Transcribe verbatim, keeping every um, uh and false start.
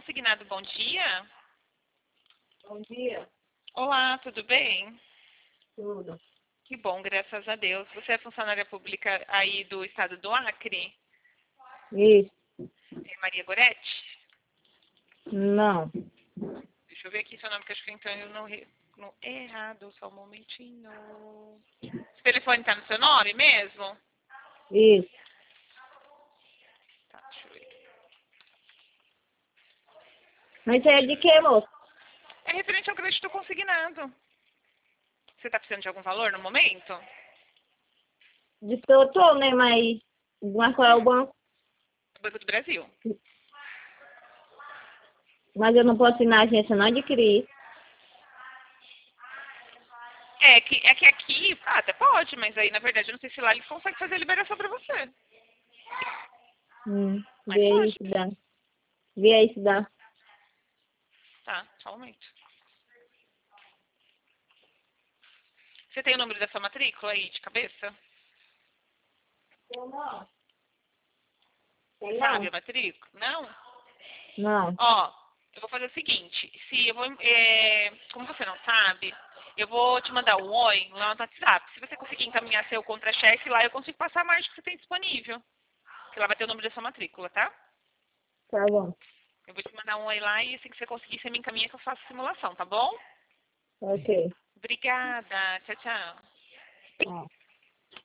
Consignado, bom dia. Bom dia. Olá, tudo bem? Tudo. Que bom, graças a Deus. Você é funcionária pública aí do estado do Acre? Isso. É Maria Goretti? Não. Deixa eu ver aqui seu nome, que acho que então eu não, re- no errado, só um momentinho. Esse telefone tá no seu nome mesmo? Isso. Tá, deixa eu ver. Mas é de que, moço? É referente ao crédito consignado. Você tá precisando de algum valor no momento? De que eu tô, né? Mas, mas qual é o banco? Banco do Brasil. Mas eu não posso ir na agência não adquirir. É que, é que aqui, ah, até pode, mas aí na verdade eu não sei se lá eles conseguem fazer a liberação pra você. Hum. Mas Vê aí pode. se dá. Vê aí se dá. Tá, só um momento. Você tem o número da sua matrícula aí de cabeça? Eu não. Tem Sabe não? a matrícula? Não? Não. Ó, eu vou fazer o seguinte. Se eu vou, é, como você não sabe, eu vou te mandar um oi lá no WhatsApp. Se você conseguir encaminhar seu contra-cheque lá, eu consigo passar a margem que você tem disponível. Que lá vai ter o número da sua matrícula, tá? Tá bom. Eu vou te mandar um oi lá e assim que você conseguir, você me encaminha que eu faço a simulação, tá bom? Ok. Obrigada. Tchau, tchau. Ó.